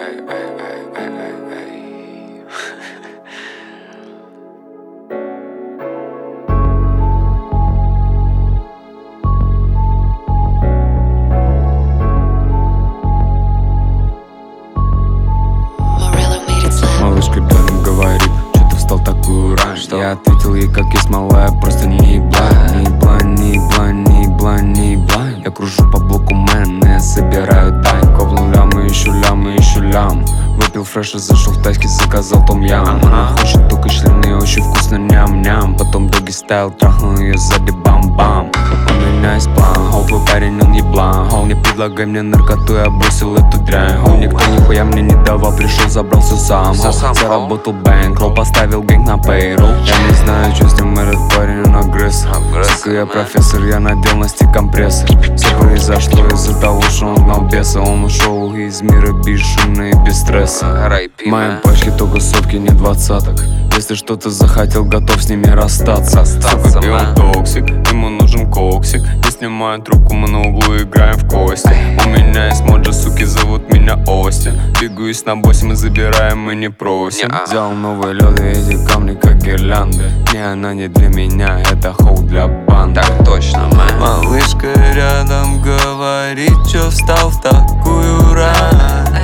Малышка рядом говорит, что ты встал такую рань. Я ответил ей, как есть, малая, просто не еблань. Не еблань, не еблань, не еблань, не еблань. Я кружу по блоку мэн, собираю дань. Ковнул лямы, еще лям. Выпил фреша, зашел в тайский, заказал том-ям. Она хочет только члены, очень вкусно, ням-ням. Потом доги стайл, трахнул ее сзади, бам-бам. У меня есть план, твой парень, он еблан. Не предлагай мне наркоту, я бросил эту дрянь. Никто нихуя мне не давал, пришел, забрал все сам. Заработал бэнкролл, поставил гэнг на пейролл. Я не знаю, что с ним этот парень, он агрессор. Сука, я профессор, я надел на стик компрессор. Все произошло из-за того, что он гнал беса. Он ушел из мира бесшумно и без стресса. В моем пачке только сотки, не двадцаток. Если что-то захотел, готов с ними расстаться. Сука, и он токсик, ему нужен коксик. Не снимаю трубку, мы на углу играем в кости. У меня есть моджа, суки, зовут меня Остин. Двигаюсь на боссе, мы забираем, мы не просим. Взял новые лёды, эти камни как гирлянды. Не, она не для меня, это хоу для банды. Так точно, мэн. Малышка рядом говорит, чё встал в такую рань.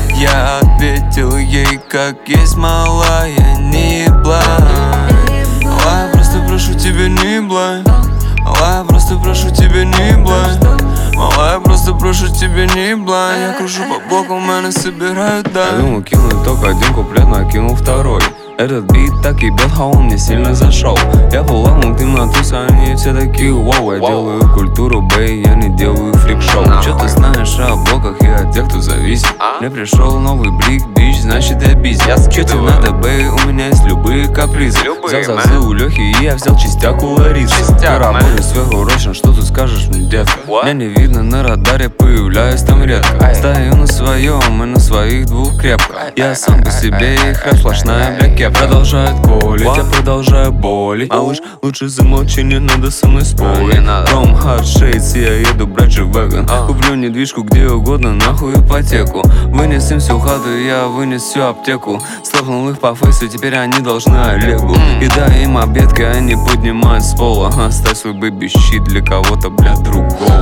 Я ответил ей, как есть, малая, не еблань. Малая, просто прошу тебя, не еблань. Малая, просто прошу тебя, не еблань. Малая, просто прошу тебя, не еблань. Я кружу по блоку, мене собирают дань. Я думал, кинуть только один куплет, но кинул второй. Этот бит так ебет, а он мне сильно зашел. Я поламал темноту, они все такие вау. Я делаю культуру, бэй, я не делаю фрик-шоу. Чё ты знаешь о блоках и о тех, кто зависит? Мне пришел новый блик, бич, значит я бизи. Чё тебе надо, бэй, у меня есть любые капризы. Взял зазы у Лёхи и я взял частяк у Ларисы. Я работаю сверхурочно, что ты скажешь мне, детка? Меня не видно на радаре, появляюсь там редко. Стою на своем и на своих двух крепко. Я сам по себе и хэп, сплошная бляке. Продолжает колить, я продолжаю болеть. Малыш, лучше замолчи, не надо со мной спорить. From Hard Shades, я еду брать же веган. Куплю недвижку где угодно, нахуй ипотеку. Вынес им всю хату, я вынес всю аптеку. Слопнул их по фейсу, теперь они должны Олегу. И дай им обедки, они поднимают с пола. Оставь свой бэби-щит для кого-то, бля, другого.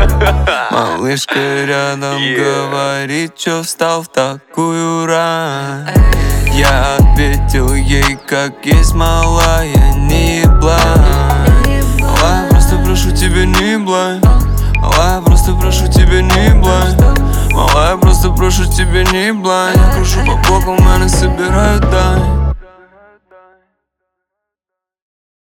Малышка рядом говорит, чё встал в такую рань. Я ответил ей, как есть, малая, не еблань. Малая, просто прошу тебя, не еблань. Малая, просто прошу тебя, не еблань. Малая, просто прошу тебя, не еблань. Я кружу по блоку, мене собирают дань.